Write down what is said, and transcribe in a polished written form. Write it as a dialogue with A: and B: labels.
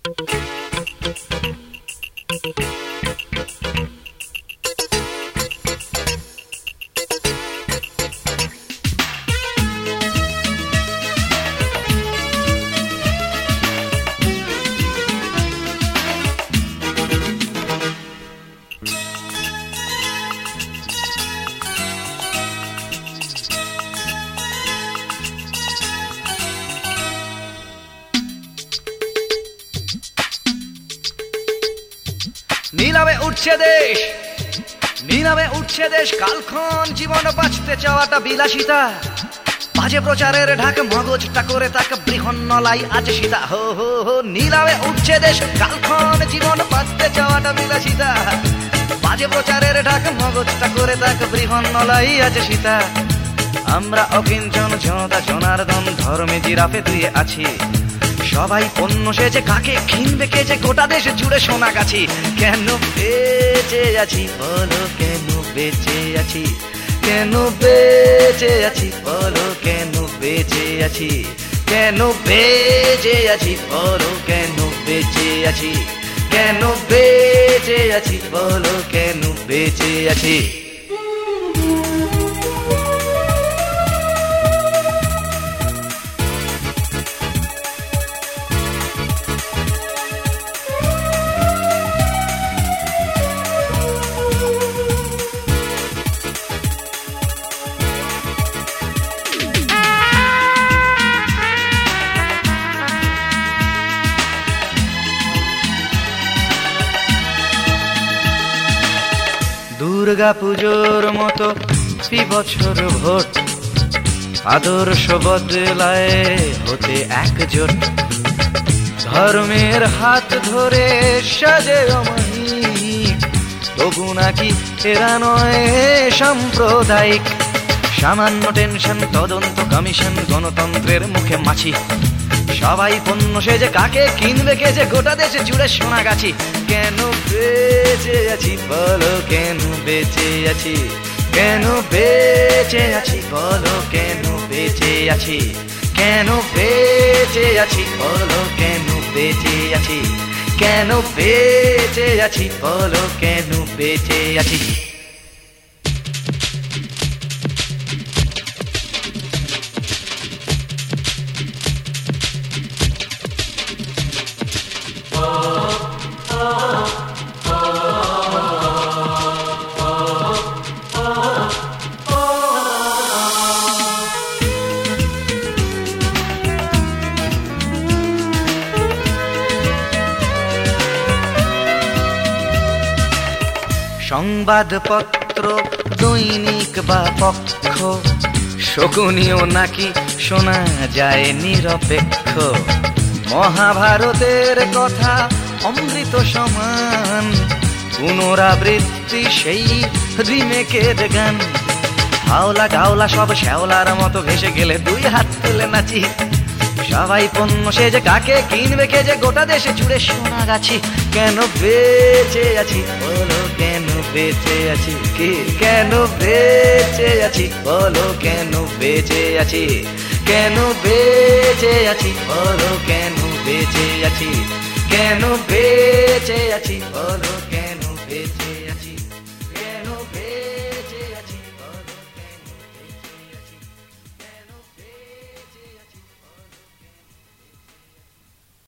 A: নীলামে উঠছে দেশ, নীলামে উঠছে দেশ, কালক্ষণ জীবন বাঁচতে চাওয়াটা বিলাসিতা, বাজে প্রচারের ঢাক মগজটা করে তাকে বৃহন্নলাই আজ সীতা। হো হো হো, নীলামে উঠছে দেশ, কালক্ষণ জীবন বাঁচতে চাওয়াটা বিলাসিতা, বাজে প্রচারের ঢাক মগজটা করে তাকে বৃহন্নলাই আজ সীতা। আমরা অকিঞ্চন জনতা জনার্দন ধর্মে জিরাফে তুই আছি, সবাই পণ্য সেজে কাকে কিনবে কে যে গোটা দেশ জুড়ে সোনাগাছি। কেন বেঁচে আছি বলো, কেন বেঁচে আছি, কেন বেঁচে আছি বলো, কেন বেঁচে আছি, কেন বেঁচে আছি বলো, কেন বেঁচে আছি, কেন বেঁচে আছি বলো, কেন বেঁচে আছি। দুর্গা পুজোর মতো বছর ভোট, আদর্শ বদলায় হতে একজোট, ধর্মের হাত ধরে সাজে অমানিক, তবু নাকি এরা নয় সাম্প্রদায়িক। সামান্য টেনশন, তদন্ত কমিশন, গণতন্ত্রের মুখে মাছি, সবাই পণ্য সেজে কাকে কিনবে কে যে গোটা দেশে জুড়ে সোনাগাছি। কেন বেঁচে আছি বলো, কেন বেঁচে আছি, কেন বেঁচে আছি বলো, কেন বেঁচে আছি, কেন বেঁচে আছি বলো, কেন বেঁচে আছি, কেন বেঁচে আছি বলো, কেন বেঁচে আছি। সংবাদপত্র দৈনিক বা পক্ষ, শকুনিও নাকি শোনা যায় নিরপেক্ষ, মহাভারতের কথা অমৃত সমান, পুনরাবৃত্তি সেই রিমেকের গান। হাওলা গাওলা সব শ্যাওলার মতো ভেসে গেলে দুই হাত তুলে নাচি, সবাই পণ্য সেজে কাকে কিনবে কে যে গোটা দেশে জুড়ে সোনাগাছি। কেন বেঁচে আছি বলো, কেন বেঁচে আছি, কি কেন বেঁচে আছি বলো, কেন বেঁচে আছি, কেন বেঁচে আছি বলো, কেন বেঁচে আছি, কেন বেঁচে আছি বলো, কেন বেঁচে আছি।